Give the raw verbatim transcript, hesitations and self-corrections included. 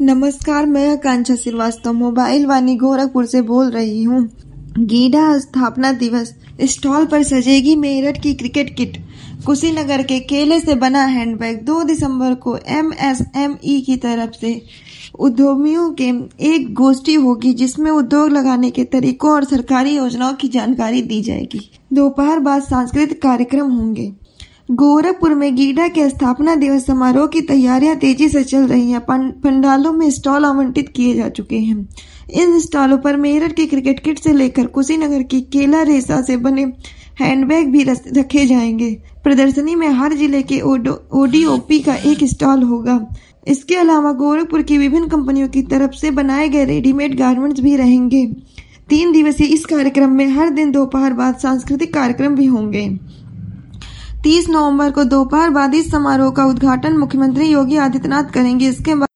नमस्कार, मैं आकांक्षा श्रीवास्तव मोबाइल वाणी गोरखपुर से बोल रही हूँ। गीडा स्थापना दिवस स्टॉल पर सजेगी मेरठ की क्रिकेट किट। कुशीनगर के केले से बना हैंडबैग। दो दिसंबर को एम एस एम ई की तरफ से उद्यमियों के एक गोष्ठी होगी जिसमें उद्योग लगाने के तरीकों और सरकारी योजनाओं की जानकारी दी जाएगी। दोपहर बाद सांस्कृतिक कार्यक्रम होंगे। गोरखपुर में गीडा के स्थापना दिवस समारोह की तैयारियां तेजी से चल रही हैं। पंडालों में स्टॉल आवंटित किए जा चुके हैं। इन स्टॉलों पर मेरठ की क्रिकेट किट से लेकर कुशीनगर की केला रेशा से बने हैंडबैग भी रखे जाएंगे। प्रदर्शनी में हर जिले के ओ डी ओ पी का एक स्टॉल होगा। इसके अलावा गोरखपुर की विभिन्न कंपनियों की तरफ से बनाए गए रेडीमेड गारमेंट्स भी रहेंगे। तीन दिवसीय इस कार्यक्रम में हर दिन दोपहर बाद सांस्कृतिक कार्यक्रम भी होंगे। तीस नवंबर को दोपहर बाद इस समारोह का उद्घाटन मुख्यमंत्री योगी आदित्यनाथ करेंगे। इसके बाद